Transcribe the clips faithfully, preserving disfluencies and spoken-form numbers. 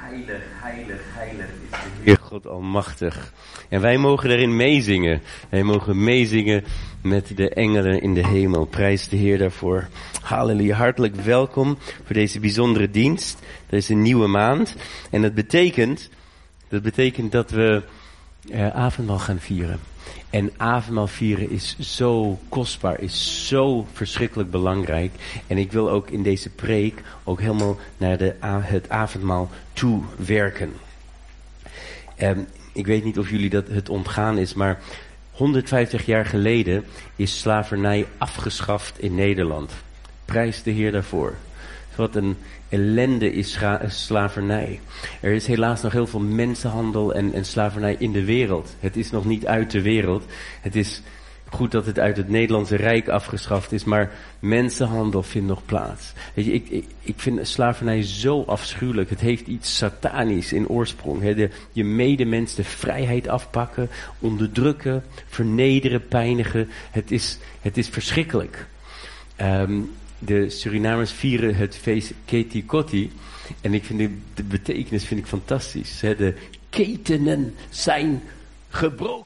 Heilig, heilig, heilig is de Heer God Almachtig. En wij mogen daarin meezingen. Wij mogen meezingen met de engelen in de hemel. Prijs de Heer daarvoor. Halleluja. Hartelijk welkom voor deze bijzondere dienst. Het is een nieuwe maand. En dat betekent, dat betekent dat we uh, avondmaal gaan vieren. En avondmaal vieren is zo kostbaar, is zo verschrikkelijk belangrijk. En ik wil ook in deze preek ook helemaal naar de, het avondmaal toe werken. Um, ik weet niet of jullie dat het ontgaan is, maar honderdvijftig jaar geleden is slavernij afgeschaft in Nederland. Prijs de Heer daarvoor. Wat een ellende is scha- slavernij. Er is helaas nog heel veel mensenhandel en, en slavernij in de wereld. Het is nog niet uit de wereld. Het is goed dat het uit het Nederlandse Rijk afgeschaft is, maar mensenhandel vindt nog plaats. Weet je, ik, ik, ik vind slavernij zo afschuwelijk. Het heeft iets satanisch in oorsprong. He, de, je medemens de vrijheid afpakken, onderdrukken, vernederen, pijnigen. Het is, het is verschrikkelijk. Um, De Surinamers vieren het feest Keti Koti. En ik vind de, de betekenis vind ik fantastisch. He, de ketenen zijn gebroken.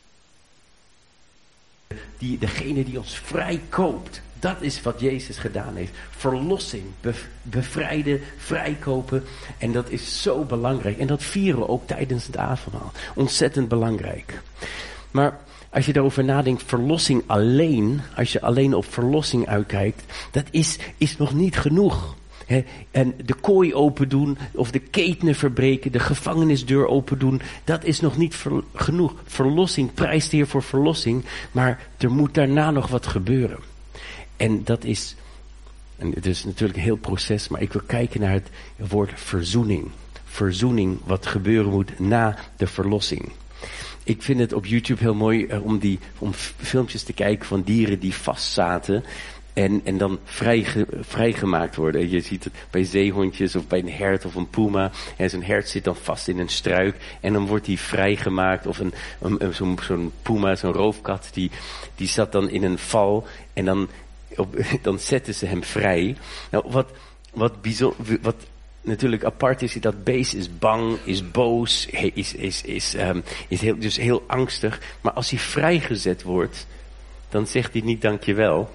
Die, degene die ons vrij koopt. Dat is wat Jezus gedaan heeft. Verlossing, bev, bevrijden, vrijkopen. En dat is zo belangrijk. En dat vieren we ook tijdens het avondmaal. Ontzettend belangrijk. Maar als je daarover nadenkt, verlossing alleen, als je alleen op verlossing uitkijkt, dat is, is nog niet genoeg. He, en de kooi open doen, of de ketenen verbreken, de gevangenisdeur open doen, dat is nog niet ver, genoeg. Verlossing, prijst de Heer voor verlossing, maar er moet daarna nog wat gebeuren. En dat is, en het is natuurlijk een heel proces, maar ik wil kijken naar het woord verzoening. Verzoening, wat gebeuren moet na de verlossing. Ik vind het op YouTube heel mooi uh, om, die, om f- filmpjes te kijken van dieren die vastzaten en, en dan vrij, vrijgemaakt worden. Je ziet het bij zeehondjes of bij een hert of een puma. En zo'n hert zit dan vast in een struik en dan wordt die vrijgemaakt. Of een, een, een, zo'n, zo'n puma, zo'n roofkat, die, die zat dan in een val en dan, op, dan zetten ze hem vrij. Nou, wat, wat bijzonder... Wat, natuurlijk apart is dat beest is bang, is boos, is, is, is, um, is heel, dus heel angstig. Maar als hij vrijgezet wordt, dan zegt hij niet dankjewel.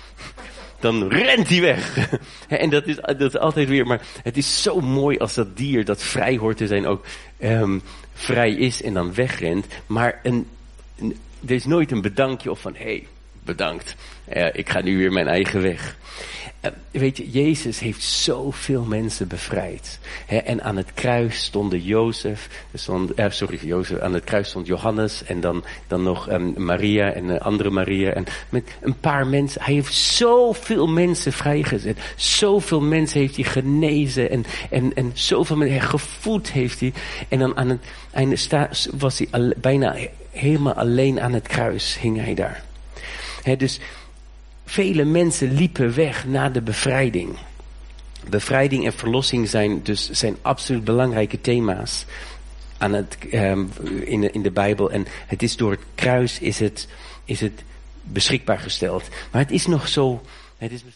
Dan rent hij weg. En dat is, dat is altijd weer, maar het is zo mooi als dat dier dat vrij hoort te zijn ook um, vrij is en dan wegrent. Maar een, een, er is nooit een bedankje of van, hé, hey, bedankt. Uh, ik ga nu weer mijn eigen weg. Uh, weet je, Jezus heeft zoveel mensen bevrijd. He, en aan het kruis stonden Jozef, stond, uh, sorry, Jozef, aan het kruis stond Johannes en dan, dan nog um, Maria en uh, andere Maria. En met een paar mensen, hij heeft zoveel mensen vrijgezet. Zoveel mensen heeft hij genezen en, en, en zoveel mensen gevoed heeft hij. En dan aan het einde sta, was hij al, bijna helemaal alleen aan het kruis, hing hij daar. He, dus vele mensen liepen weg na de bevrijding. Bevrijding en verlossing zijn dus zijn absoluut belangrijke thema's aan het, um, in, de, in de Bijbel. En het is door het kruis is het, is het beschikbaar gesteld. Maar het is nog zo... Het is,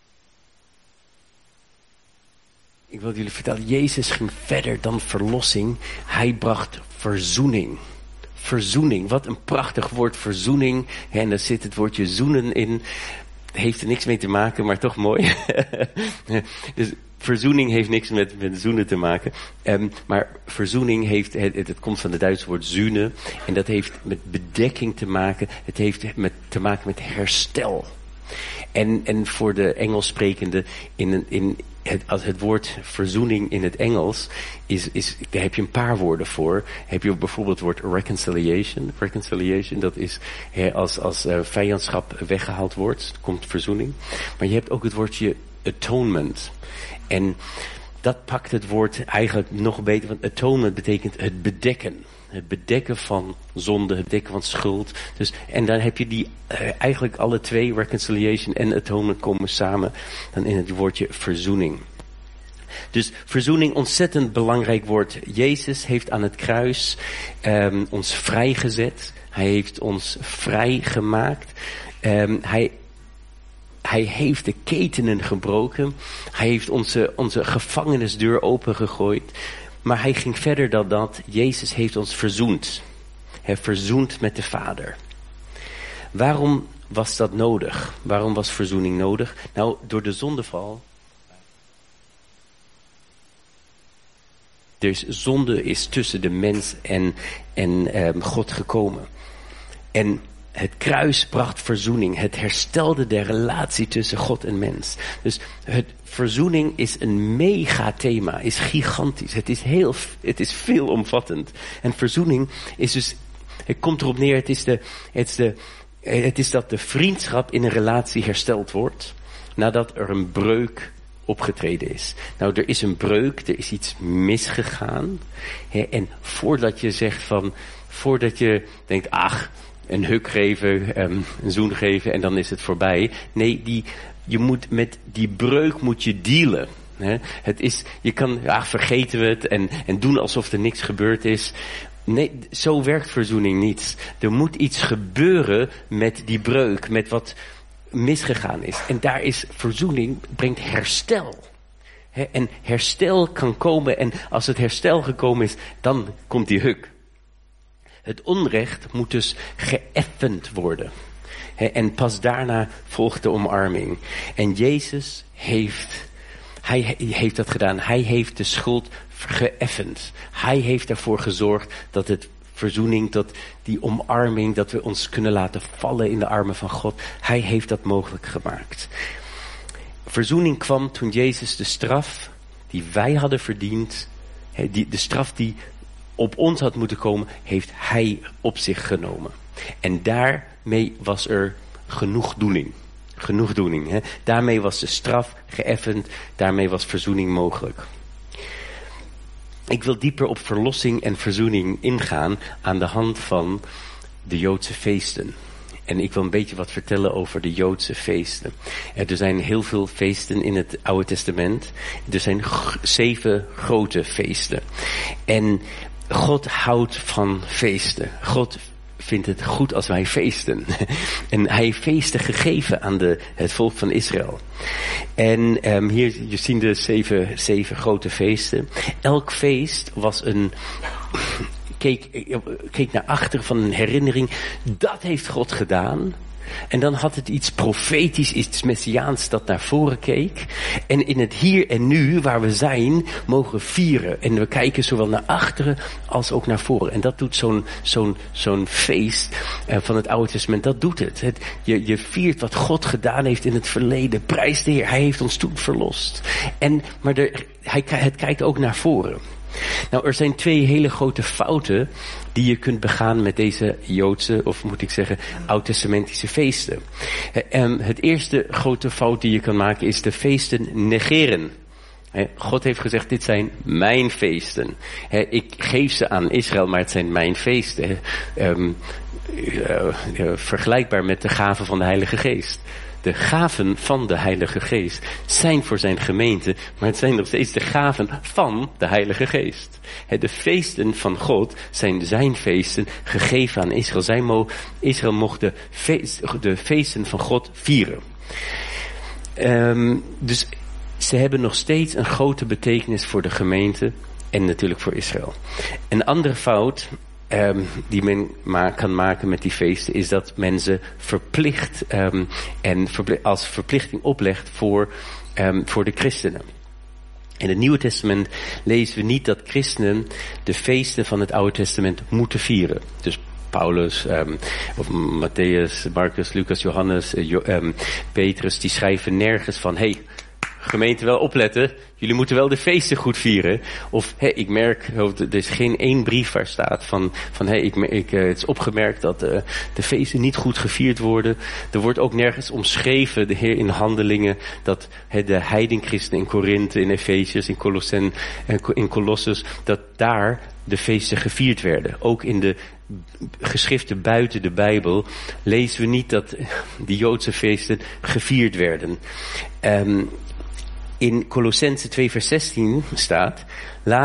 ik wil jullie vertellen, Jezus ging verder dan verlossing. Hij bracht verzoening. Verzoening, wat een prachtig woord, verzoening. En daar zit het woordje zoenen in. Heeft er niks mee te maken, maar toch mooi. Dus verzoening heeft niks met, met zoenen te maken. Um, maar verzoening heeft, het, het komt van het Duitse woord zoenen. En dat heeft met bedekking te maken. Het heeft met, te maken met herstel. En, en voor de Engels sprekende, in, in het, als het woord verzoening in het Engels, is, is, daar heb je een paar woorden voor. Heb je bijvoorbeeld het woord reconciliation. Reconciliation, dat is he, als, als uh, vijandschap weggehaald wordt, komt verzoening. Maar je hebt ook het woordje atonement. En dat pakt het woord eigenlijk nog beter, want atonement betekent het bedekken. Het bedekken van zonde, het bedekken van schuld. Dus, en dan heb je die, uh, eigenlijk alle twee, reconciliation en atonement, komen samen dan in het woordje verzoening. Dus verzoening, ontzettend belangrijk woord. Jezus heeft aan het kruis um, ons vrijgezet. Hij heeft ons vrijgemaakt. Um, hij, hij heeft de ketenen gebroken. Hij heeft onze, onze gevangenisdeur opengegooid. Maar hij ging verder dan dat. Jezus heeft ons verzoend. Hij verzoend met de Vader. Waarom was dat nodig? Waarom was verzoening nodig? Nou, door de zondeval. Dus zonde is tussen de mens en, en um, God gekomen. En het kruis bracht verzoening. Het herstelde de relatie tussen God en mens. Dus het verzoening is een mega thema. Is gigantisch. Het is heel, het is veelomvattend. En verzoening is dus, het komt erop neer, het is de, het is de, het is dat de vriendschap in een relatie hersteld wordt. Nadat er een breuk opgetreden is. Nou, er is een breuk, er is iets misgegaan. Hè, en voordat je zegt van, voordat je denkt, ach, een huk geven, um, een zoen geven en dan is het voorbij. Nee, die, je moet met die breuk moet je dealen. Hè. Het is, je kan, ach, vergeten we het en, en doen alsof er niks gebeurd is. Nee, zo werkt verzoening niet. Er moet iets gebeuren met die breuk, met wat misgegaan is. En daar is verzoening, brengt herstel. He, en herstel kan komen en als het herstel gekomen is, dan komt die huk. Het onrecht moet dus geëffend worden. He, en pas daarna volgt de omarming. En Jezus heeft, hij heeft dat gedaan. Hij heeft de schuld geëffend. Hij heeft ervoor gezorgd dat het verzoening, dat die omarming, dat we ons kunnen laten vallen in de armen van God. Hij heeft dat mogelijk gemaakt. Verzoening kwam toen Jezus de straf die wij hadden verdiend, die, de straf die op ons had moeten komen, heeft hij op zich genomen. En daarmee was er genoegdoening. Genoegdoening. Hè? Daarmee was de straf geëffend, daarmee was verzoening mogelijk. Ik wil dieper op verlossing en verzoening ingaan aan de hand van de Joodse feesten. En ik wil een beetje wat vertellen over de Joodse feesten. Er zijn heel veel feesten in het Oude Testament. Er zijn g- zeven grote feesten. En God houdt van feesten. God vindt het goed als wij feesten. En hij heeft feesten gegeven aan de, het volk van Israël. En um, hier, je ziet de zeven, zeven grote feesten. Elk feest was een, keek, keek naar achter van een herinnering. Dat heeft God gedaan. En dan had het iets profetisch, iets messiaans dat naar voren keek. En in het hier en nu, waar we zijn, mogen we vieren. En we kijken zowel naar achteren als ook naar voren. En dat doet zo'n, zo'n, zo'n feest uh, van het Oude Testament, dat doet het. het je, je viert wat God gedaan heeft in het verleden. Prijs de Heer, hij heeft ons toen verlost. En, maar er, hij, het kijkt ook naar voren. Nou, er zijn twee hele grote fouten die je kunt begaan met deze Joodse, of moet ik zeggen, oud-testamentische feesten. Het eerste grote fout die je kan maken is de feesten negeren. God heeft gezegd, dit zijn mijn feesten. Ik geef ze aan Israël, maar het zijn mijn feesten. Um, uh, uh, vergelijkbaar met de gaven van de Heilige Geest. De gaven van de Heilige Geest zijn voor zijn gemeente, maar het zijn nog steeds de gaven van de Heilige Geest. De feesten van God zijn zijn feesten gegeven aan Israël. Zij mo- Israël mocht de, feest, de feesten van God vieren. Um, dus ze hebben nog steeds een grote betekenis voor de gemeente en natuurlijk voor Israël. Een andere fout Um, die men ma- kan maken met die feesten, is dat men ze verplicht um, en verpli- als verplichting oplegt voor, um, voor de christenen. In het Nieuwe Testament lezen we niet dat christenen de feesten van het Oude Testament moeten vieren. Dus Paulus, um, of Matthäus, Marcus, Lucas, Johannes, uh, jo- um, Petrus, die schrijven nergens van, hey, gemeente, wel opletten, jullie moeten wel de feesten goed vieren. Of, hé, ik merk, er is geen één brief waar staat van, van hé, ik, ik, het is opgemerkt dat uh, de feesten niet goed gevierd worden. Er wordt ook nergens omschreven, de Heer in Handelingen, dat he, de heidenchristenen in Korinthe, in Efesiërs, in Colossen, in Colossus, dat daar de feesten gevierd werden. Ook in de geschriften buiten de Bijbel lezen we niet dat die Joodse feesten gevierd werden. Um, In Colossenzen twee vers zestien staat, laat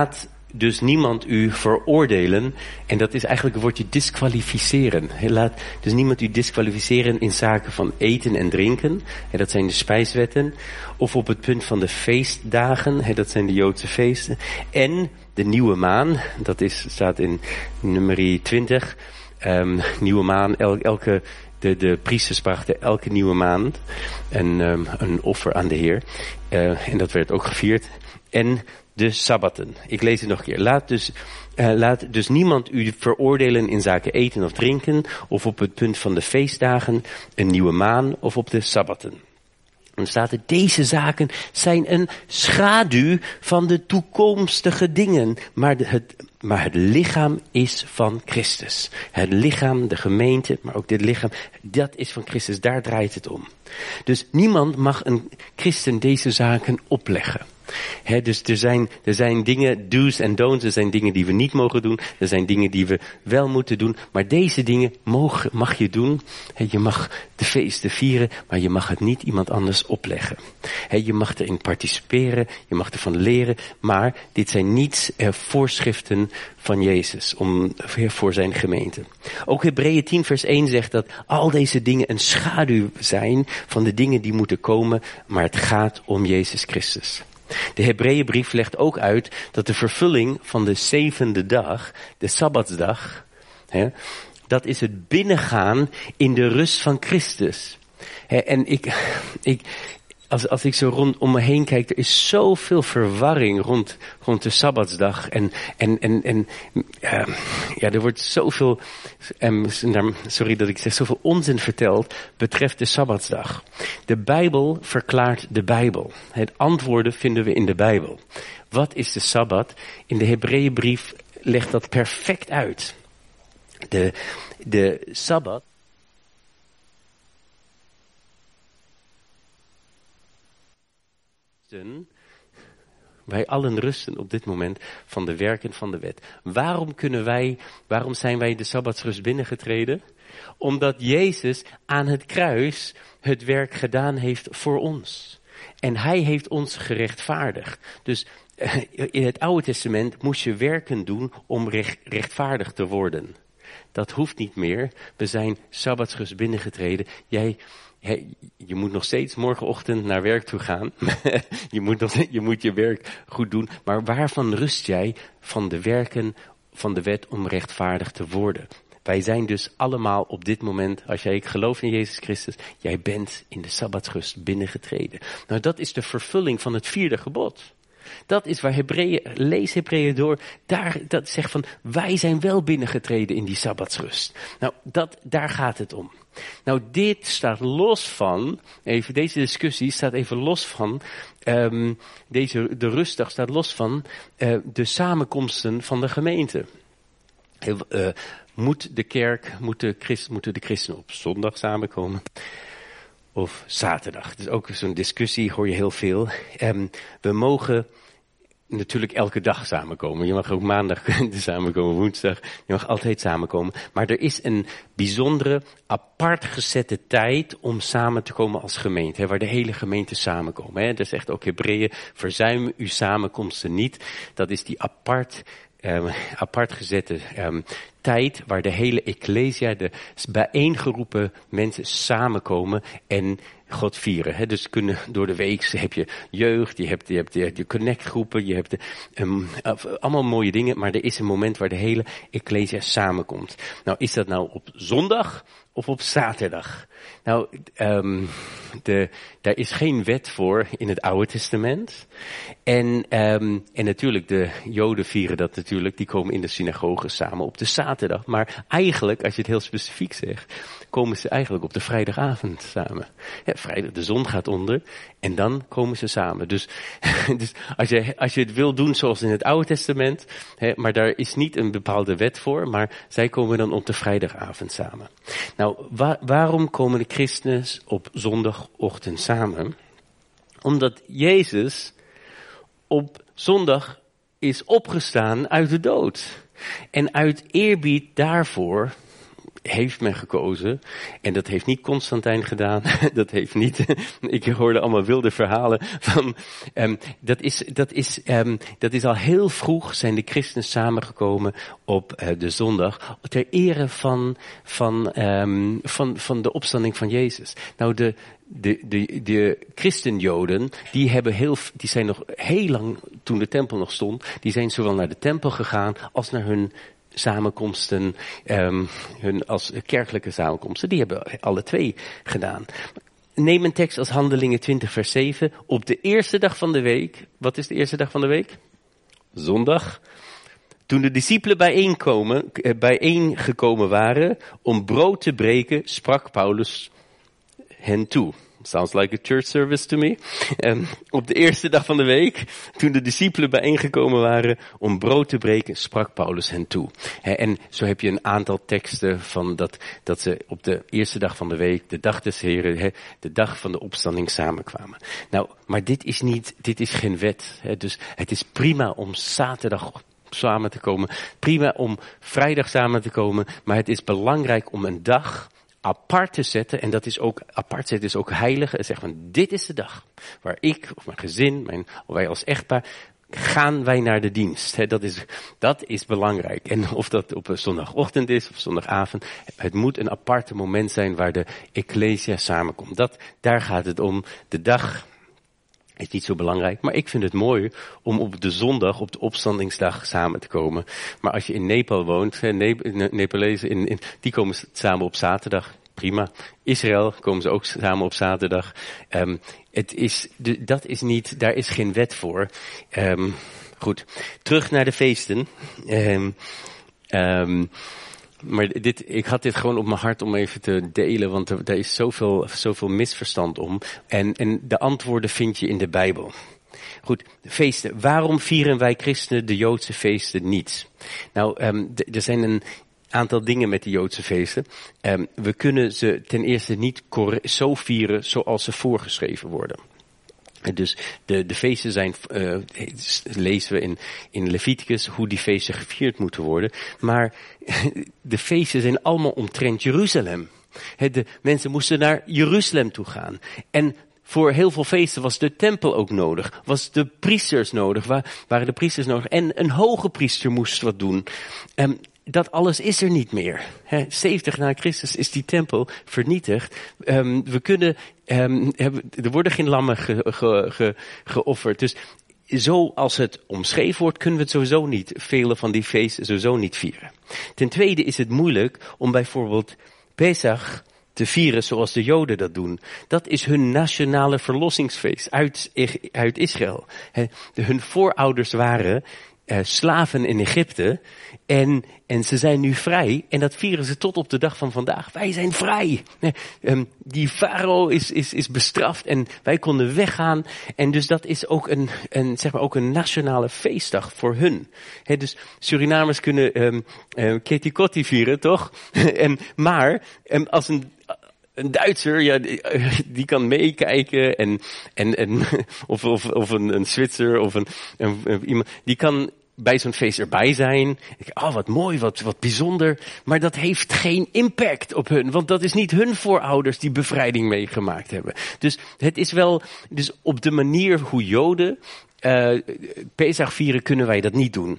dus niemand u veroordelen. En dat is eigenlijk het woordje disqualificeren. Laat dus niemand u disqualificeren in zaken van eten en drinken. En dat zijn de spijswetten. Of op het punt van de feestdagen. Dat zijn de Joodse feesten. En de nieuwe maan. Dat is, staat in nummer twintig. Um, nieuwe maan. El, elke, de, de priesters brachten elke nieuwe maand een, um, een offer aan de Heer. Uh, en dat werd ook gevierd. En de sabbatten. Ik lees het nog een keer. Laat dus, uh, laat dus niemand u veroordelen in zaken eten of drinken, of op het punt van de feestdagen, een nieuwe maan, of op de sabbatten. Dan staat er, deze zaken zijn een schaduw van de toekomstige dingen, maar, de, het, maar het lichaam is van Christus. Het lichaam, de gemeente, maar ook dit lichaam, dat is van Christus, daar draait het om. Dus niemand mag een christen deze zaken opleggen. He, dus er zijn, er zijn dingen, do's en don'ts, er zijn dingen die we niet mogen doen, er zijn dingen die we wel moeten doen, maar deze dingen mag, mag je doen. He, je mag de feesten vieren, maar je mag het niet iemand anders opleggen. He, je mag erin participeren, je mag ervan leren, maar dit zijn niet uh, voorschriften van Jezus om, voor zijn gemeente. Ook Hebreeën tien vers één zegt dat al deze dingen een schaduw zijn van de dingen die moeten komen, maar het gaat om Jezus Christus. De Hebreeënbrief legt ook uit dat de vervulling van de zevende dag, de Sabbatsdag, hè, dat is het binnengaan in de rust van Christus. Hè, en ik, ik, als, als ik zo rond om me heen kijk, er is zoveel verwarring rond, rond de Sabbatsdag. En, en, en, en uh, ja, er wordt zoveel, um, sorry dat ik zeg, zoveel onzin verteld betreft de Sabbatsdag. De Bijbel verklaart de Bijbel. Het antwoorden vinden we in de Bijbel. Wat is de Sabbat? In de Hebreeënbrief legt dat perfect uit. De, de Sabbat. Wij allen rusten op dit moment van de werken van de wet. Waarom kunnen wij, waarom zijn wij de Sabbatsrust binnengetreden? Omdat Jezus aan het kruis het werk gedaan heeft voor ons. En hij heeft ons gerechtvaardigd. Dus in het Oude Testament moest je werken doen om recht, rechtvaardig te worden. Dat hoeft niet meer. We zijn Sabbatsrust binnengetreden. Jij... Hey, je moet nog steeds morgenochtend naar werk toe gaan. je, moet nog, je moet je werk goed doen. Maar waarvan rust jij? Van de werken van de wet om rechtvaardig te worden. Wij zijn dus allemaal op dit moment, als jij gelooft in Jezus Christus, jij bent in de Sabbatsrust binnengetreden. Nou, dat is de vervulling van het vierde gebod. Dat is waar Hebreeën, lees Hebreeën door, daar, dat zegt van, wij zijn wel binnengetreden in die Sabbatsrust. Nou, dat, daar gaat het om. Nou, dit staat los van, even deze discussie staat even los van, um, deze, de rustdag staat los van uh, de samenkomsten van de gemeente. Uh, moet de kerk, moet de christen, moeten de christenen op zondag samenkomen? Of zaterdag? Dus ook zo'n discussie hoor je heel veel. Um, we mogen natuurlijk elke dag samenkomen. Je mag ook maandag samenkomen, woensdag. Je mag altijd samenkomen. Maar er is een bijzondere, apart gezette tijd om samen te komen als gemeente. Hè, waar de hele gemeente samenkomen. Hè. Dat zegt ook Hebreeën, verzuim uw samenkomsten niet. Dat is die apart, um, apart gezette um, tijd waar de hele Ecclesia, de bijeengeroepen mensen samenkomen en God vieren. Hè. Dus kunnen door de week heb je jeugd, je hebt, je hebt de, de connectgroepen, je hebt de, um, allemaal mooie dingen, maar er is een moment waar de hele Ecclesia samenkomt. Nou, is dat nou op zondag of op zaterdag? Nou, um, de, daar is geen wet voor in het Oude Testament. En, um, en natuurlijk, de Joden vieren dat natuurlijk, die komen in de synagoge samen op de zaterdag. Maar eigenlijk, als je het heel specifiek zegt, komen ze eigenlijk op de vrijdagavond samen. Ja, vrijdag, de zon gaat onder en dan komen ze samen. Dus, dus als, je, als je het wil doen zoals in het Oude Testament, hè, maar daar is niet een bepaalde wet voor, maar zij komen dan op de vrijdagavond samen. Nou, waar, waarom komen de christenen op zondagochtend samen? Omdat Jezus op zondag is opgestaan uit de dood. En uit eerbied daarvoor heeft men gekozen. En dat heeft niet Constantijn gedaan. Dat heeft niet, ik hoorde allemaal wilde verhalen van, um, dat is, dat is, um, dat is al heel vroeg zijn de christenen samengekomen op uh, de zondag. Ter ere van, van, um, van, van de opstanding van Jezus. Nou, de, de, de, de christenjoden, die hebben heel, die zijn nog heel lang, toen de tempel nog stond, die zijn zowel naar de tempel gegaan als naar hun samenkomsten, um, hun als kerkelijke samenkomsten, die hebben alle twee gedaan. Neem een tekst als Handelingen twintig vers zeven. Op de eerste dag van de week, wat is de eerste dag van de week? Zondag. Toen de discipelen bijeenkomen, bijeengekomen waren om brood te breken, sprak Paulus hen toe. Sounds like a church service to me. Um, op de eerste dag van de week, toen de discipelen bijeengekomen waren om brood te breken, sprak Paulus hen toe. He, en zo heb je een aantal teksten van dat, dat ze op de eerste dag van de week, de dag des Heren, he, de dag van de opstanding samenkwamen. Nou, maar dit is niet, dit is geen wet. He, dus het is prima om zaterdag samen te komen, prima om vrijdag samen te komen, maar het is belangrijk om een dag apart te zetten, en dat is ook, apart zetten is ook heilig, en zeggen van, dit is de dag waar ik, of mijn gezin, mijn, of wij als echtpaar, gaan wij naar de dienst. He, dat is, dat is belangrijk. En of dat op een zondagochtend is, of zondagavond, het moet een aparte moment zijn waar de ecclesia samenkomt. Dat, daar gaat het om. De dag is niet zo belangrijk, maar ik vind het mooi om op de zondag, op de opstandingsdag samen te komen. Maar als je in Nepal woont, Nep- Nepalezen, in, in, die komen samen op zaterdag, prima. Israël komen ze ook samen op zaterdag. Um, het is, de, dat is niet, daar is geen wet voor. Um, goed, terug naar de feesten. Um, um, Maar dit, ik had dit gewoon op mijn hart om even te delen, want er, er is zoveel, zoveel misverstand om. En, en de antwoorden vind je in de Bijbel. Goed, feesten. Waarom vieren wij christenen de Joodse feesten niet? Nou, um, d- er zijn een aantal dingen met de Joodse feesten. Um, we kunnen ze ten eerste niet corre- zo vieren zoals ze voorgeschreven worden. Dus de, de feesten zijn, uh, lezen we in, in Leviticus hoe die feesten gevierd moeten worden. Maar de feesten zijn allemaal omtrent Jeruzalem. He, de mensen moesten naar Jeruzalem toe gaan. En voor heel veel feesten was de tempel ook nodig. Was de priesters nodig, waar, waren de priesters nodig. En een hoge priester moest wat doen. Um, Dat alles is er niet meer. He, zeventig na Christus is die tempel vernietigd. Um, we kunnen, um, hebben, er worden geen lammen ge, ge, ge, geofferd. Dus zoals het omschreven wordt, kunnen we het sowieso niet, vele van die feesten sowieso niet vieren. Ten tweede is het moeilijk om bijvoorbeeld Pesach te vieren zoals de Joden dat doen. Dat is hun nationale verlossingsfeest uit, uit Israël. He, de, hun voorouders waren Uh, slaven in Egypte en, en ze zijn nu vrij en dat vieren ze tot op de dag van vandaag. Wij zijn vrij. Nee, um, die farao is, is, is bestraft en wij konden weggaan en dus dat is ook een, een, zeg maar ook een nationale feestdag voor hun. He, dus Surinamers kunnen um, uh, Ketikotti vieren, toch? en, maar um, als een Een Duitser, ja, die, die kan meekijken en, en, en, of, of, of een, een Zwitser of een, een, een, iemand, die kan bij zo'n feest erbij zijn. Oh, wat mooi, wat, wat bijzonder. Maar dat heeft geen impact op hun, want dat is niet hun voorouders die bevrijding meegemaakt hebben. Dus het is wel, dus op de manier hoe Joden uh, Pesach vieren kunnen wij dat niet doen.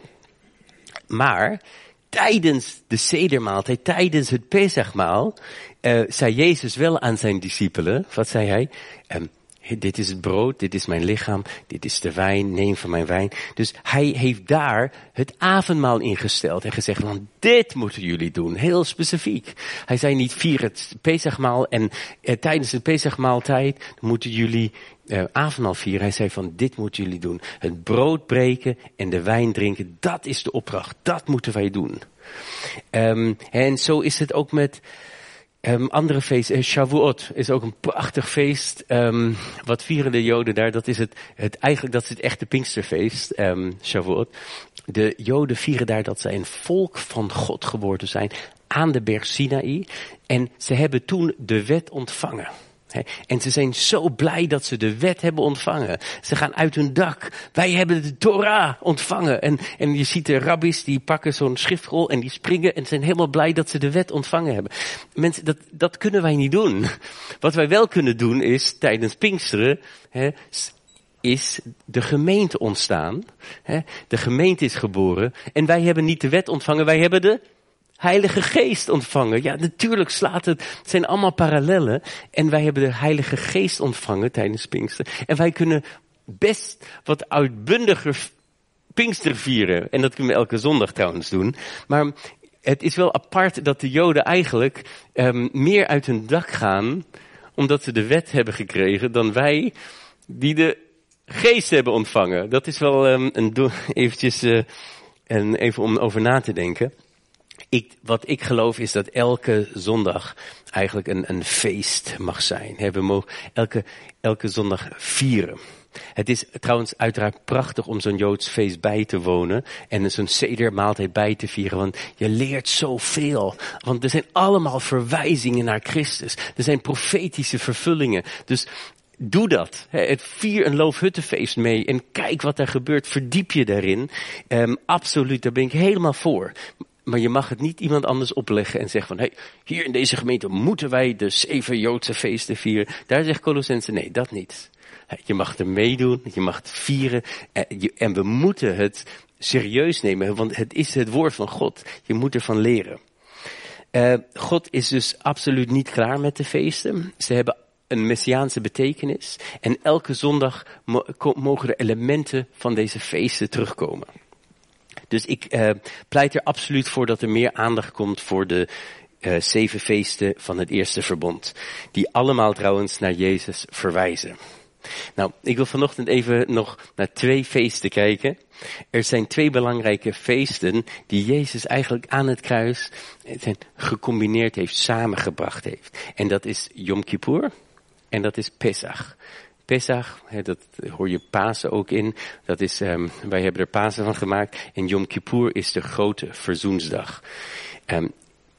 Maar tijdens de sedermaaltijd, tijdens het Pesachmaal, uh, zei Jezus wel aan zijn discipelen, wat zei hij? Um, dit is het brood, dit is mijn lichaam, dit is de wijn, neem van mijn wijn. Dus hij heeft daar het avondmaal ingesteld en gezegd, want dit moeten jullie doen, heel specifiek. Hij zei niet, vier het Pesachmaal en uh, tijdens de Pesachmaaltijd moeten jullie uh, avondmaal vieren. Hij zei van, dit moeten jullie doen. Het brood breken en de wijn drinken, dat is de opdracht, dat moeten wij doen. Um, en zo is het ook met Um, andere feesten. Shavuot is ook een prachtig feest. Um, wat vieren de Joden daar? Dat is het, het eigenlijk dat is het echte Pinksterfeest. Um, Shavuot. De Joden vieren daar dat zij een volk van God geworden zijn aan de berg Sinaï. En ze hebben toen de wet ontvangen. En ze zijn zo blij dat ze de wet hebben ontvangen. Ze gaan uit hun dak. Wij hebben de Torah ontvangen. En, en je ziet de rabbis die pakken zo'n schriftrol en die springen en zijn helemaal blij dat ze de wet ontvangen hebben. Mensen, dat, dat kunnen wij niet doen. Wat wij wel kunnen doen is, tijdens Pinksteren, hè, is de gemeente ontstaan. Hè. De gemeente is geboren. En wij hebben niet de wet ontvangen, wij hebben de Heilige Geest ontvangen. Ja, natuurlijk slaat het. Het zijn allemaal parallellen. En wij hebben de Heilige Geest ontvangen tijdens Pinkster. En wij kunnen best wat uitbundiger Pinkster vieren. En dat kunnen we elke zondag trouwens doen. Maar het is wel apart dat de Joden eigenlijk um, meer uit hun dak gaan, omdat ze de wet hebben gekregen, dan wij die de Geest hebben ontvangen. Dat is wel um, een do- eventjes uh, een, even om over na te denken. Ik, wat ik geloof is dat elke zondag eigenlijk een, een feest mag zijn. We mogen elke, elke zondag vieren. Het is trouwens uiteraard prachtig om zo'n Joods feest bij te wonen en zo'n sedermaaltijd bij te vieren, want je leert zoveel. Want er zijn allemaal verwijzingen naar Christus. Er zijn profetische vervullingen. Dus doe dat. Het vier een loofhuttenfeest mee en kijk wat er gebeurt. Verdiep je daarin. Um, absoluut, daar ben ik helemaal voor. Maar je mag het niet iemand anders opleggen en zeggen van, hey, hier in deze gemeente moeten wij de zeven Joodse feesten vieren. Daar zegt Colossense, nee, dat niet. Je mag er meedoen, je mag het vieren en we moeten het serieus nemen, want het is het woord van God. Je moet ervan leren. Uh, God is dus absoluut niet klaar met de feesten. Ze hebben een messiaanse betekenis en elke zondag mo- mogen er elementen van deze feesten terugkomen. Dus ik uh, pleit er absoluut voor dat er meer aandacht komt voor de uh, zeven feesten van het eerste verbond. Die allemaal trouwens naar Jezus verwijzen. Nou, ik wil vanochtend even nog naar twee feesten kijken. Er zijn twee belangrijke feesten die Jezus eigenlijk aan het kruis gecombineerd heeft, samengebracht heeft. En dat is Yom Kippur en dat is Pesach. Pesach, dat hoor je Pasen ook in. Dat is, um, wij hebben er Pasen van gemaakt. En Yom Kippur is de grote verzoensdag. Um,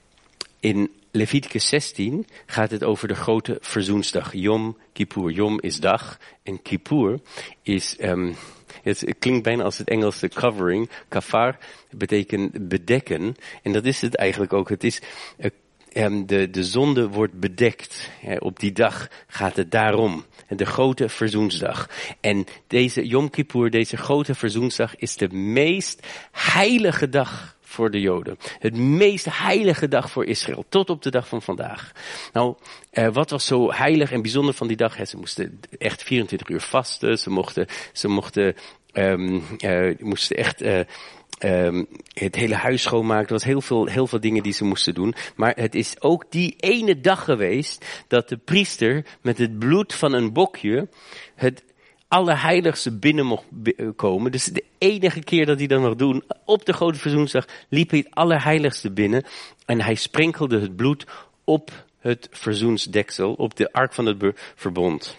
in Leviticus zestien gaat het over de grote verzoensdag. Yom Kippur. Yom is dag. En Kippur is, um, het klinkt bijna als het Engelse covering. Kafar betekent bedekken. En dat is het eigenlijk ook. Het is uh, um, de, de zonde wordt bedekt. Ja, op die dag gaat het daarom. De grote verzoensdag. En deze Yom Kippur, deze grote verzoensdag, is de meest heilige dag voor de Joden. Het meest heilige dag voor Israël, tot op de dag van vandaag. Nou, eh, wat was zo heilig en bijzonder van die dag? He, ze moesten echt vierentwintig uur vasten, ze mochten, ze mochten, um, uh, moesten echt uh, um, het hele huis schoonmaken. Er was heel veel, heel veel dingen die ze moesten doen. Maar het is ook die ene dag geweest dat de priester met het bloed van een bokje het allerheiligste binnen mocht komen. Dus de enige keer dat hij dat mag doen, op de grote verzoensdag, liep hij het allerheiligste binnen. En hij sprenkelde het bloed op het verzoensdeksel, op de ark van het verbond.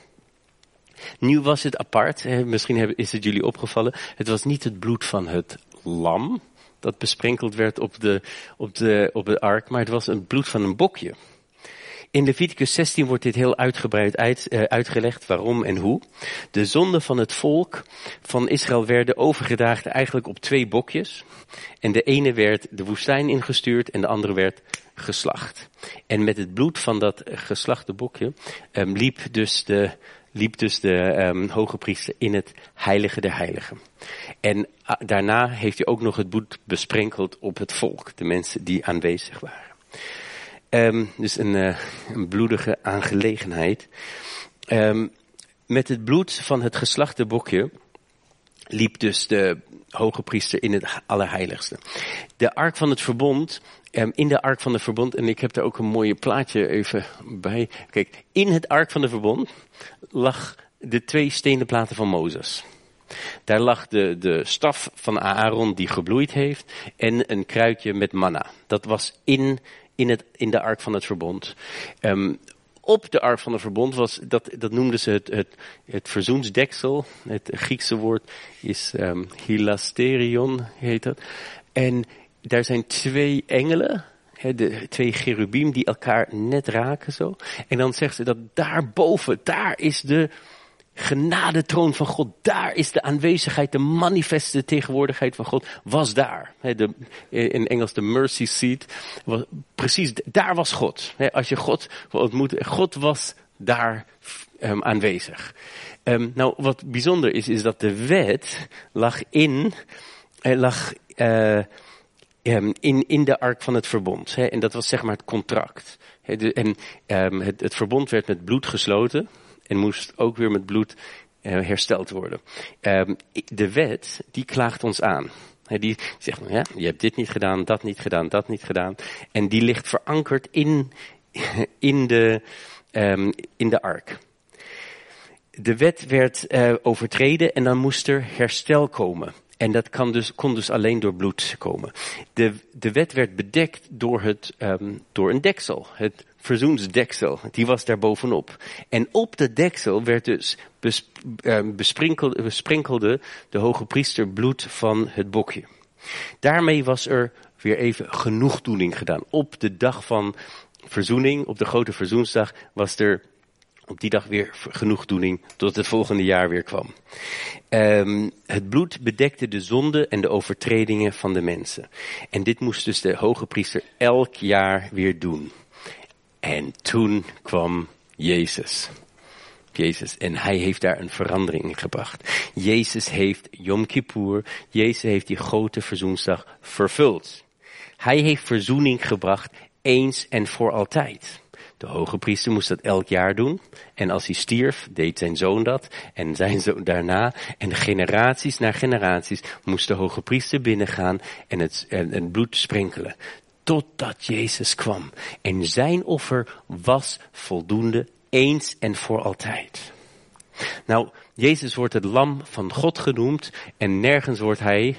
Nu was het apart, hè, misschien is het jullie opgevallen. Het was niet het bloed van het lam dat besprenkeld werd op de, op de, op de ark, maar het was het bloed van een bokje. In Leviticus zestien wordt dit heel uitgebreid uit, uh, uitgelegd waarom en hoe. De zonden van het volk van Israël werden overgedragen eigenlijk op twee bokjes. En de ene werd de woestijn ingestuurd en de andere werd geslacht. En met het bloed van dat geslachte bokje um, liep dus de, liep dus de um, hoge priester in het heilige der heiligen. En uh, daarna heeft hij ook nog het bloed besprenkeld op het volk, de mensen die aanwezig waren. Um, dus een, uh, een bloedige aangelegenheid. Um, met het bloed van het geslachte bokje liep dus de hoge priester in het allerheiligste. De ark van het verbond, um, in de ark van het verbond, en ik heb daar ook een mooie plaatje even bij. Kijk, in het ark van het verbond lag de twee stenen platen van Mozes. Daar lag de, de staf van Aaron die gebloeid heeft en een kruikje met manna. Dat was in In, het, in de ark van het verbond. Um, op de ark van het verbond was, dat, dat noemden ze het, het, het verzoensdeksel. Het Griekse woord is um, hilasterion, heet dat. En daar zijn twee engelen. He, de twee cherubim die elkaar net raken zo. En dan zegt ze dat daarboven, daar is de genadetroon van God. Daar is de aanwezigheid, de manifeste tegenwoordigheid van God, was daar. He, de, in Engels de mercy seat. Was, precies, daar was God. He, als je God ontmoet, God was daar um, aanwezig. Um, nou, wat bijzonder is, is dat de wet lag in, uh, lag, uh, um, in, in de ark van het verbond. Hè? En dat was zeg maar het contract. Hè? De, en um, het, het verbond werd met bloed gesloten en moest ook weer met bloed uh, hersteld worden. Um, de wet, die klaagt ons aan. Hè? Die zegt, ja, je hebt dit niet gedaan, dat niet gedaan, dat niet gedaan. En die ligt verankerd in, in, de, um, in de ark. De wet werd uh, overtreden en dan moest er herstel komen. En dat kan dus, kon dus alleen door bloed komen. De, de wet werd bedekt door, het, um, door een deksel. Het verzoensdeksel. Die was daar bovenop. En op de deksel werd dus bes, uh, besprinkelde, besprinkelde de hoge priester bloed van het bokje. Daarmee was er weer even genoegdoening gedaan. Op de dag van verzoening, op de grote verzoensdag, was er op die dag weer genoegdoening tot het volgende jaar weer kwam. Um, het bloed bedekte de zonde en de overtredingen van de mensen. En dit moest dus de hoge priester elk jaar weer doen. En toen kwam Jezus. Jezus. En hij heeft daar een verandering in gebracht. Jezus heeft Yom Kippur, Jezus heeft die grote verzoensdag vervuld. Hij heeft verzoening gebracht eens en voor altijd. De hoge priester moest dat elk jaar doen. En als hij stierf, deed zijn zoon dat. En zijn zoon daarna. En generaties na generaties moest de hoge priester binnengaan en het, en het bloed sprenkelen. Totdat Jezus kwam. En zijn offer was voldoende, eens en voor altijd. Nou, Jezus wordt het lam van God genoemd. En nergens wordt hij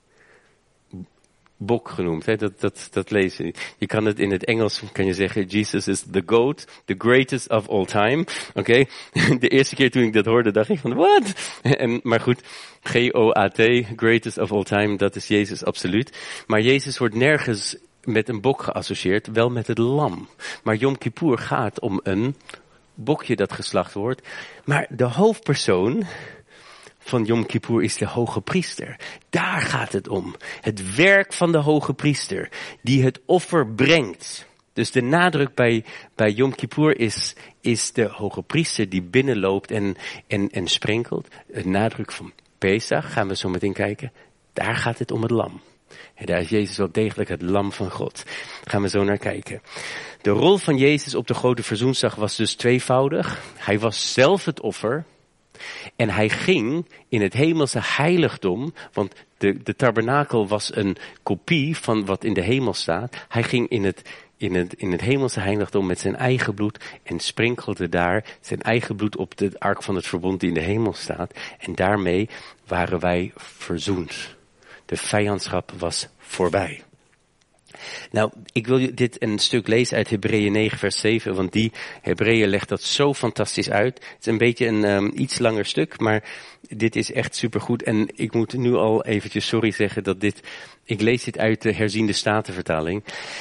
bok genoemd, hè? Dat, dat, dat lezen we. Je kan het in het Engels, kan je zeggen, Jesus is the goat, the greatest of all time. Oké, okay? De eerste keer toen ik dat hoorde, dacht ik van, wat? En, maar goed, G O A T, greatest of all time, dat is Jezus absoluut. Maar Jezus wordt nergens met een bok geassocieerd, wel met het lam. Maar Yom Kippur gaat om een bokje dat geslacht wordt. Maar de hoofdpersoon van Yom Kippur is de hoge priester. Daar gaat het om. Het werk van de hoge priester, die het offer brengt. Dus de nadruk bij, bij Yom Kippur is, is de hoge priester die binnenloopt en, en, en sprenkelt. De nadruk van Pesach, gaan we zo meteen kijken. Daar gaat het om het lam. En daar is Jezus wel degelijk het lam van God. Gaan we zo naar kijken. De rol van Jezus op de grote verzoensdag was dus tweevoudig. Hij was zelf het offer. En hij ging in het hemelse heiligdom, want de, de tabernakel was een kopie van wat in de hemel staat. Hij ging in het, in het, in het hemelse heiligdom met zijn eigen bloed en sprenkelde daar zijn eigen bloed op de ark van het verbond die in de hemel staat. En daarmee waren wij verzoend. De vijandschap was voorbij. Nou, ik wil dit een stuk lezen uit Hebreeën negen vers zeven, want die Hebreeën legt dat zo fantastisch uit. Het is een beetje een um, iets langer stuk, maar dit is echt supergoed. En ik moet nu al eventjes sorry zeggen dat dit, ik lees dit uit de herziende statenvertaling.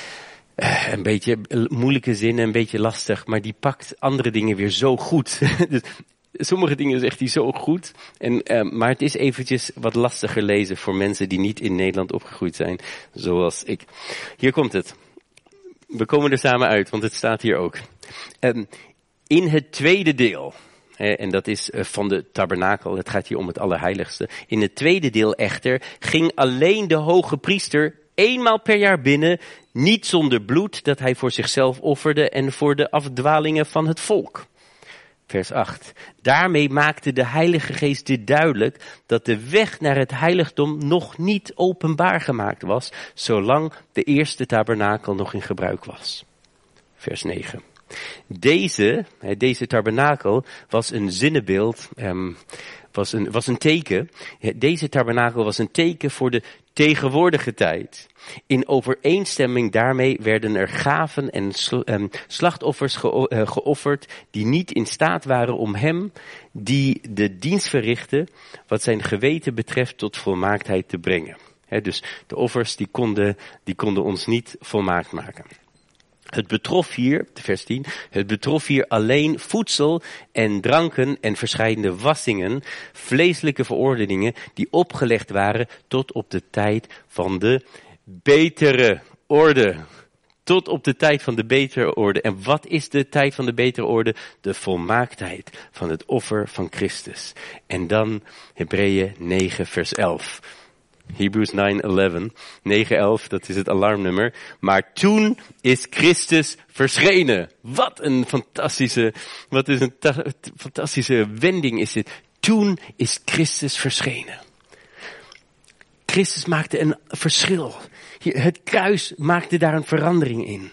Uh, een beetje moeilijke zinnen, een beetje lastig, maar die pakt andere dingen weer zo goed. Dus sommige dingen zegt hij zo goed, en, uh, maar het is eventjes wat lastiger lezen voor mensen die niet in Nederland opgegroeid zijn, zoals ik. Hier komt het. We komen er samen uit, want het staat hier ook. Um, in het tweede deel, hè, en dat is uh, van de tabernakel, het gaat hier om het Allerheiligste. In het tweede deel echter ging alleen de hoge priester eenmaal per jaar binnen, niet zonder bloed dat hij voor zichzelf offerde en voor de afdwalingen van het volk. Vers acht. Daarmee maakte de Heilige Geest dit duidelijk, dat de weg naar het heiligdom nog niet openbaar gemaakt was, zolang de eerste tabernakel nog in gebruik was. Vers negen. Deze, deze tabernakel was een zinnebeeld, um, was een, was een teken. Deze tabernakel was een teken voor de tegenwoordige tijd. In overeenstemming daarmee werden er gaven en sl- um, slachtoffers ge- uh, geofferd die niet in staat waren om hem, die de dienst verrichtte, wat zijn geweten betreft, tot volmaaktheid te brengen. He, dus de offers die konden, die konden ons niet volmaakt maken. Het betrof hier, vers tien, het betrof hier alleen voedsel en dranken en verscheidene wassingen, vleeselijke verordeningen die opgelegd waren tot op de tijd van de betere orde. Tot op de tijd van de betere orde. En wat is de tijd van de betere orde? De volmaaktheid van het offer van Christus. En dan Hebreeën negen vers elf. Hebrews nine eleven. negen elf, dat is het alarmnummer. Maar toen is Christus verschenen. Wat een fantastische, wat is een ta- fantastische wending is dit. Toen is Christus verschenen. Christus maakte een verschil. Het kruis maakte daar een verandering in.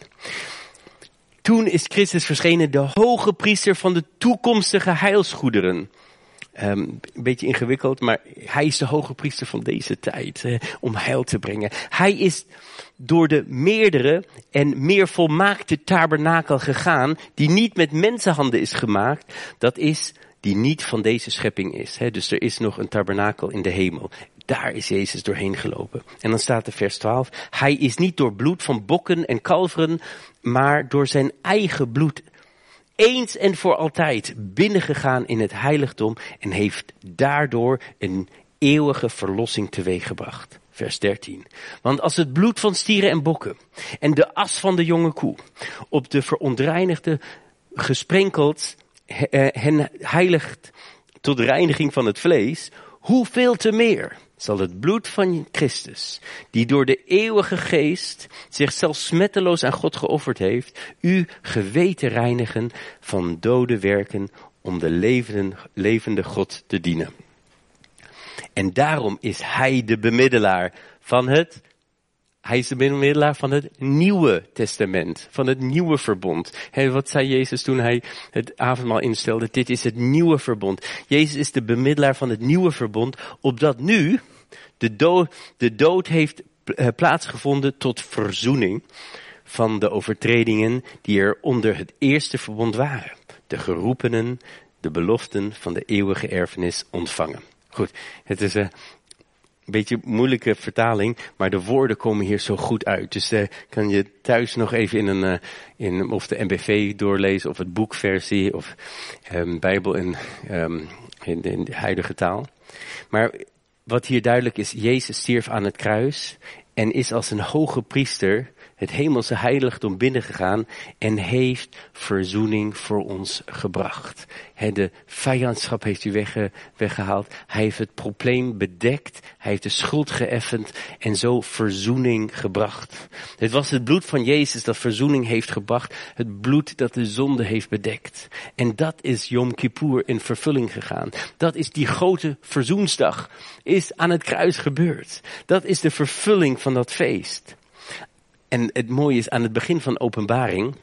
Toen is Christus verschenen, de hoge priester van de toekomstige heilsgoederen. Um, een beetje ingewikkeld, maar hij is de hoge priester van deze tijd, eh, om heil te brengen. Hij is door de meerdere en meer volmaakte tabernakel gegaan, die niet met mensenhanden is gemaakt. Dat is, die niet van deze schepping is. Hè. Dus er is nog een tabernakel in de hemel. Daar is Jezus doorheen gelopen. En dan staat er vers twaalf. Hij is niet door bloed van bokken en kalveren, maar door zijn eigen bloed eens en voor altijd binnengegaan in het heiligdom en heeft daardoor een eeuwige verlossing teweeggebracht. Vers dertien. Want als het bloed van stieren en bokken en de as van de jonge koe op de verontreinigde gesprenkeld hen heiligt tot reiniging van het vlees, hoeveel te meer zal het bloed van Christus, die door de eeuwige geest zichzelf smetteloos aan God geofferd heeft, u geweten reinigen van dode werken om de levende, levende God te dienen. En daarom is hij de bemiddelaar van het, hij is de bemiddelaar van het Nieuwe Testament, van het Nieuwe Verbond. He, wat zei Jezus toen hij het avondmaal instelde? Dit is het Nieuwe Verbond. Jezus is de bemiddelaar van het Nieuwe Verbond, opdat nu de dood, de dood heeft plaatsgevonden tot verzoening van de overtredingen die er onder het eerste verbond waren. De geroepenen, de beloften van de eeuwige erfenis ontvangen. Goed, het is een beetje moeilijke vertaling, maar de woorden komen hier zo goed uit. Dus uh, kan je thuis nog even in een, uh, in, of de N B V doorlezen, of het boekversie, of um, Bijbel in, um, in, in de huidige taal. Maar wat hier duidelijk is, Jezus stierf aan het kruis en is als een hoge priester het hemelse heiligdom binnengegaan en heeft verzoening voor ons gebracht. He, de vijandschap heeft u wegge, weggehaald. Hij heeft het probleem bedekt. Hij heeft de schuld geëffend en zo verzoening gebracht. Het was het bloed van Jezus dat verzoening heeft gebracht. Het bloed dat de zonde heeft bedekt. En dat is Yom Kippur in vervulling gegaan. Dat is die grote verzoensdag. Is aan het kruis gebeurd. Dat is de vervulling van dat feest. En het mooie is, aan het begin van Openbaring,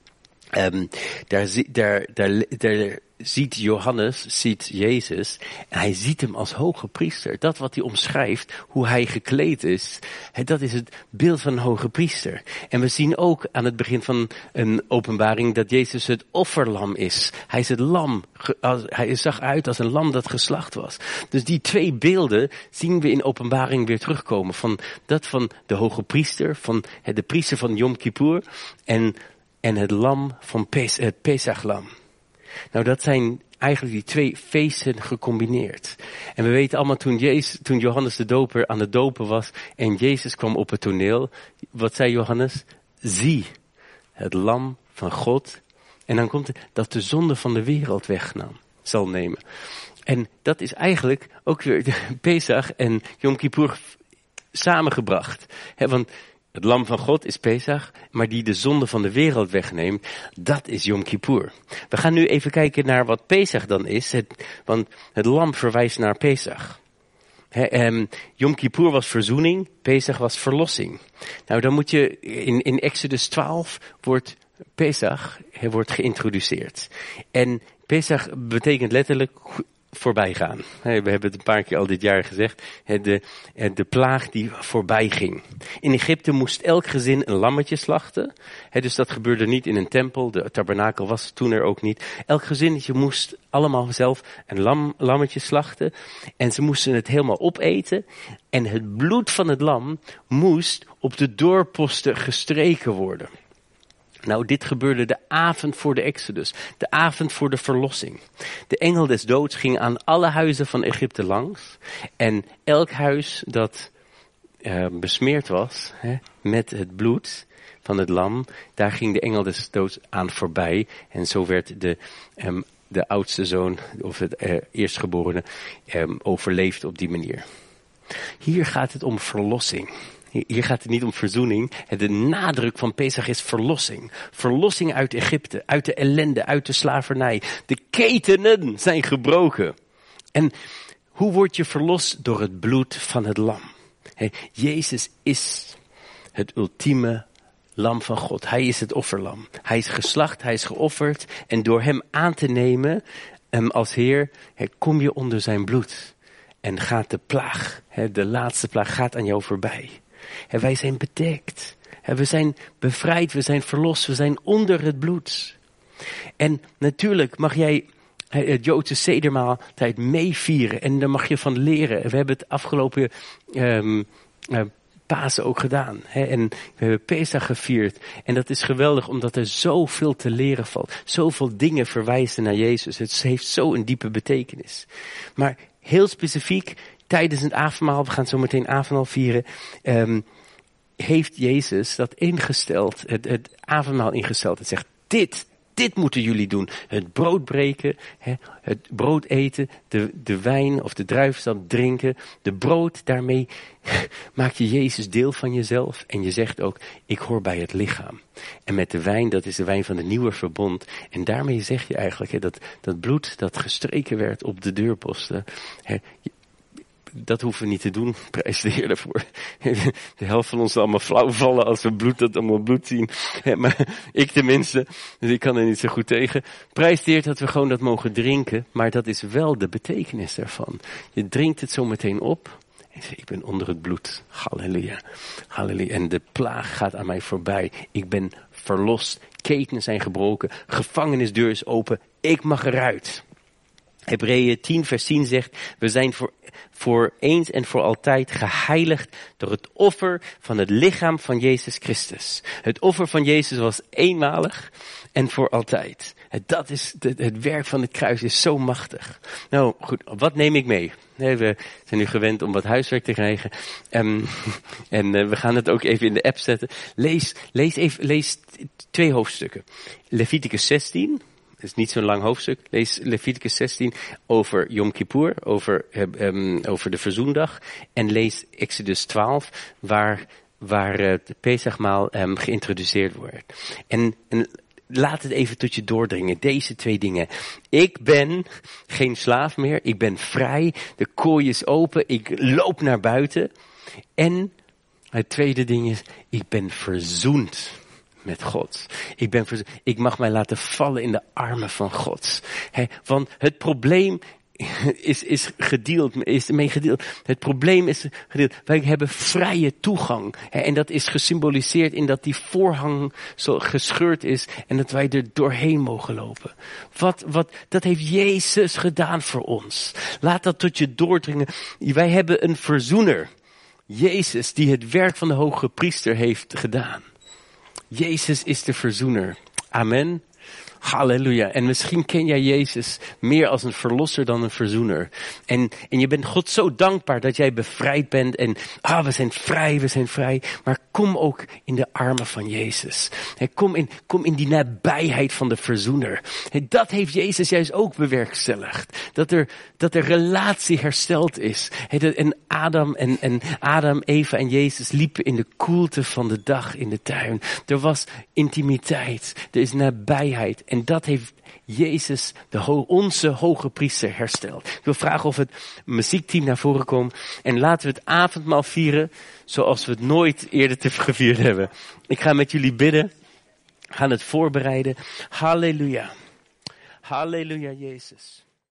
um, daar, daar, daar, daar ziet Johannes, ziet Jezus, en hij ziet hem als hoge priester. Dat wat hij omschrijft, hoe hij gekleed is, dat is het beeld van een hoge priester. En we zien ook aan het begin van een Openbaring dat Jezus het offerlam is. Hij is het lam, hij zag uit als een lam dat geslacht was. Dus die twee beelden zien we in Openbaring weer terugkomen. Van dat van de hoge priester, van de priester van Yom Kippur en, en het lam van Pes, het Pesachlam. Nou, dat zijn eigenlijk die twee feesten gecombineerd. En we weten allemaal toen, Jezus, toen Johannes de Doper aan het dopen was en Jezus kwam op het toneel. Wat zei Johannes? Zie, het lam van God. En dan komt het dat de zonde van de wereld wegnam, zal nemen. En dat is eigenlijk ook weer Pesach en Yom Kippur samengebracht. He, want het lam van God is Pesach, maar die de zonde van de wereld wegneemt, dat is Yom Kippur. We gaan nu even kijken naar wat Pesach dan is, het, want het lam verwijst naar Pesach. He, um, Yom Kippur was verzoening, Pesach was verlossing. Nou, dan moet je, in, in Exodus twaalf wordt Pesach, hij wordt geïntroduceerd. En Pesach betekent letterlijk voorbij gaan. We hebben het een paar keer al dit jaar gezegd. De, de plaag die voorbij ging. In Egypte moest elk gezin een lammetje slachten. Dus dat gebeurde niet in een tempel. De tabernakel was toen er ook niet. Elk gezinnetje moest allemaal zelf een lam, lammetje slachten. En ze moesten het helemaal opeten. En het bloed van het lam moest op de doorposten gestreken worden. Nou, dit gebeurde de avond voor de Exodus, de avond voor de verlossing. De engel des doods ging aan alle huizen van Egypte langs. En elk huis dat uh, besmeerd was hè, met het bloed van het lam, daar ging de engel des doods aan voorbij. En zo werd de, um, de oudste zoon, of het uh, eerstgeborene, um, overleefd op die manier. Hier gaat het om verlossing. Hier gaat het niet om verzoening. De nadruk van Pesach is verlossing. Verlossing uit Egypte, uit de ellende, uit de slavernij. De ketenen zijn gebroken. En hoe word je verlost? Door het bloed van het lam. Hey, Jezus is het ultieme lam van God. Hij is het offerlam. Hij is geslacht, hij is geofferd. En door hem aan te nemen um, als Heer, hey, kom je onder zijn bloed. En gaat de plaag, hey, de laatste plaag, gaat aan jou voorbij. En wij zijn bedekt. En we zijn bevrijd, we zijn verlost, we zijn onder het bloed. En natuurlijk mag jij het Joodse sedermaaltijd meevieren. En daar mag je van leren. We hebben het afgelopen um, uh, Pasen ook gedaan. Hè? En we hebben Pesach gevierd. En dat is geweldig omdat er zoveel te leren valt. Zoveel dingen verwijzen naar Jezus. Het heeft zo een diepe betekenis. Maar heel specifiek, tijdens het avondmaal, we gaan zo meteen avondmaal vieren, um, heeft Jezus dat ingesteld, het, het avondmaal ingesteld. Het zegt, dit, dit moeten jullie doen. Het brood breken, hè, het brood eten, de, de wijn of de druivensap drinken. De brood, daarmee maak je Jezus deel van jezelf. En je zegt ook, ik hoor bij het lichaam. En met de wijn, dat is de wijn van de nieuwe verbond. En daarmee zeg je eigenlijk, hè, dat, dat bloed dat gestreken werd op de deurposten, hè, dat hoeven we niet te doen, prijs de Heer daarvoor. De helft van ons zal allemaal flauw vallen als we bloed, dat allemaal bloed zien. Ja, maar ik tenminste, dus ik kan er niet zo goed tegen. Prijs de Heer dat we gewoon dat mogen drinken, maar dat is wel de betekenis daarvan. Je drinkt het zo meteen op en zegt, ik ben onder het bloed. Halleluja. Halleluja. En de plaag gaat aan mij voorbij. Ik ben verlost. Ketenen zijn gebroken. Gevangenisdeur is open. Ik mag eruit. Hebreeën tien vers tien zegt, we zijn voor, voor eens en voor altijd geheiligd door het offer van het lichaam van Jezus Christus. Het offer van Jezus was eenmalig en voor altijd. Dat is, het, het werk van het kruis is zo machtig. Nou goed, wat neem ik mee? Nee, we zijn nu gewend om wat huiswerk te krijgen. Um, en uh, we gaan het ook even in de app zetten. Lees, lees, even, lees twee hoofdstukken. Leviticus zestien. Het is niet zo'n lang hoofdstuk. Lees Leviticus zestien over Yom Kippur, over, um, over de verzoendag. En lees Exodus twaalf, waar, waar uh, het Pesachmaal um, geïntroduceerd wordt. En, en laat het even tot je doordringen, deze twee dingen. Ik ben geen slaaf meer, ik ben vrij, de kooi is open, ik loop naar buiten. En het tweede ding is, ik ben verzoend met God. Ik ben verzo- ik mag mij laten vallen in de armen van God. He, want het probleem is, is gedeeld, is mee gedeeld. Het probleem is gedeeld. Wij hebben vrije toegang. He, en dat is gesymboliseerd in dat die voorhang zo gescheurd is en dat wij er doorheen mogen lopen. Wat, wat, dat heeft Jezus gedaan voor ons. Laat dat tot je doordringen. Wij hebben een verzoener. Jezus die het werk van de hoge priester heeft gedaan. Jezus is de verzoener. Amen. Halleluja. En misschien ken jij Jezus meer als een verlosser dan een verzoener. En, en je bent God zo dankbaar dat jij bevrijd bent. En ah, we zijn vrij, we zijn vrij. Maar kom ook in de armen van Jezus. He, kom, in, kom in die nabijheid van de verzoener. He, dat heeft Jezus juist ook bewerkstelligd. Dat er, dat er relatie hersteld is. He, dat, en Adam en, en Adam, Eva en Jezus liepen in de koelte van de dag in de tuin. Er was intimiteit. Er is nabijheid. En dat heeft Jezus, de ho- onze hoge priester, hersteld. Ik wil vragen of het muziekteam naar voren komt. En laten we het avondmaal vieren zoals we het nooit eerder te gevierd hebben. Ik ga met jullie bidden. We gaan het voorbereiden. Halleluja. Halleluja, Jezus.